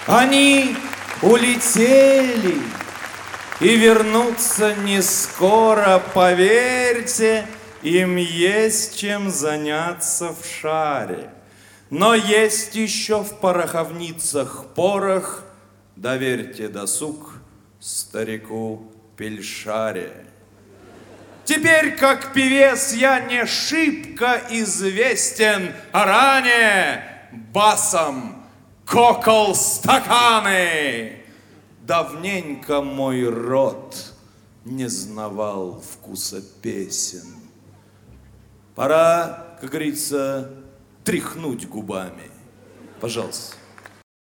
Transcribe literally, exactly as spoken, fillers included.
Они улетели и вернутся не скоро, поверьте, им есть чем заняться в шаре. Но есть еще в пороховницах порох, доверьте досуг старику Пельшаре. Теперь, как певец, я не шибко известен, а ранее басом кокал стаканы. Давненько мой род не знавал вкуса песен. Пора, как говорится, тряхнуть губами. Пожалуйста.